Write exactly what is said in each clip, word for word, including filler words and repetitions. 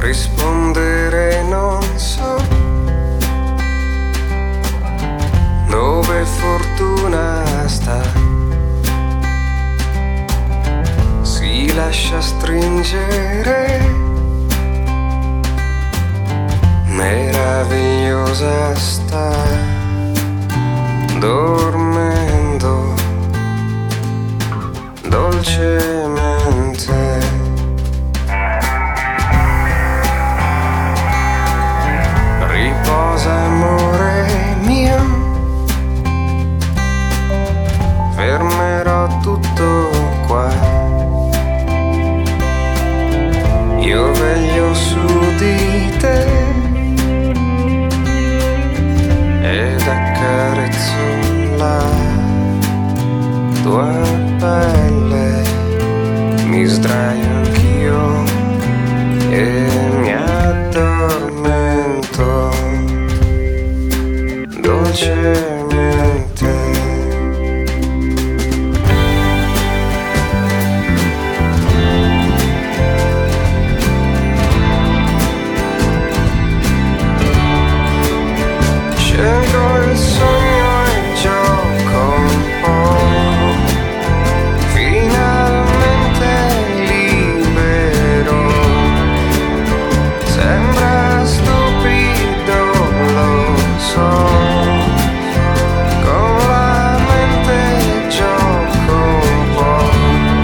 rispondere non so dove fortuna sta, si lascia stringere, meravigliosa sta, dormendo dolcemente. Riposa amore mio, fermerò tutto qua, io veglio su di te ed accarezzo la tua pelle, mi sdraio anch'io e mi addormento dolcemente. Scelgo il sogno e gioco un po', finalmente libero. Sembra stupido, lo so, con la mente gioco un po'.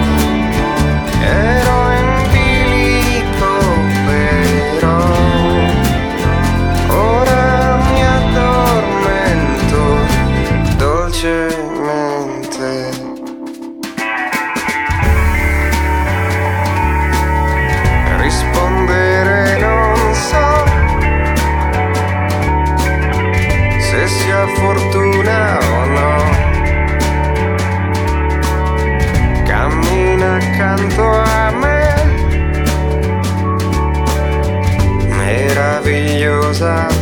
Ero in bilico però ora mi addormento dolcemente. Rispondere non so se sia fortuna o no, cammina accanto a me, meravigliosa